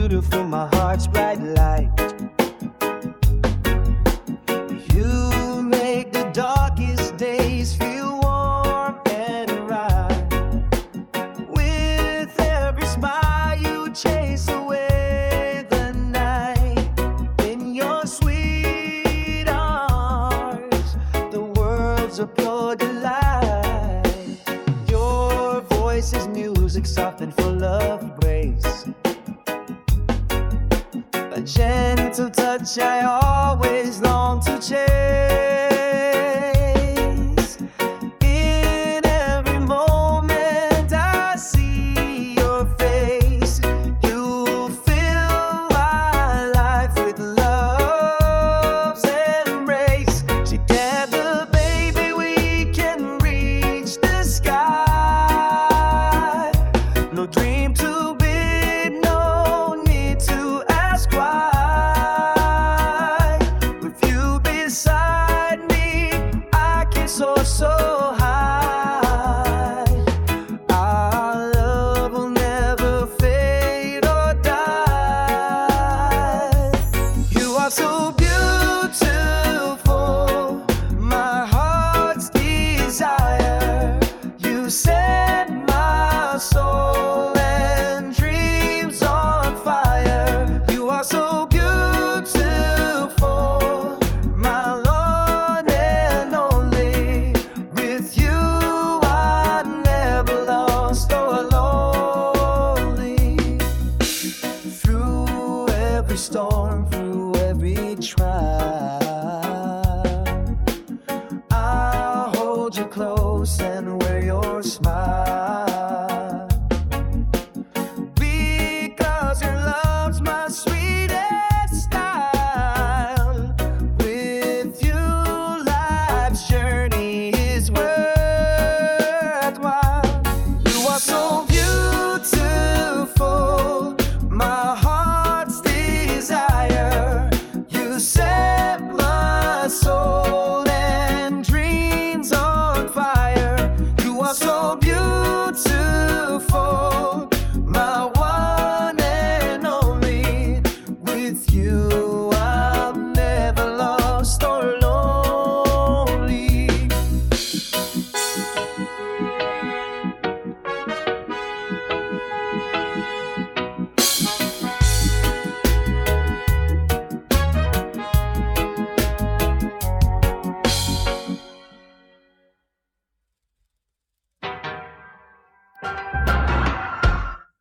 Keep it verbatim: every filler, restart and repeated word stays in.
beautiful, my heart's bright light. You make the darkest days feel warm and right. With every smile you chase away the night. In your sweet arms, the world's a pure delight. Your voice is music soft and full of grace. A gentle touch I always long to chase. In every moment I see your face. You fill my life with love's embrace. Together, baby, we can reach the sky. No dream too big, no need to ask why. With you beside me, I can soar so high. Our love will never fade or die. You are so beautiful, my heart's desire. You set my soul and dreams on fire. You are so beautiful, my one and only. With you I'm never lost or lonely. Through every storm, through every trial, I'll hold you close and wear your smile. Because your love's my sweetest style. With you, life's journey is worthwhile. You are so beautiful, my heart's desire. You set my soul and dreams on fire. You are so beautiful, my one and only. With you I'm never lost or lonely.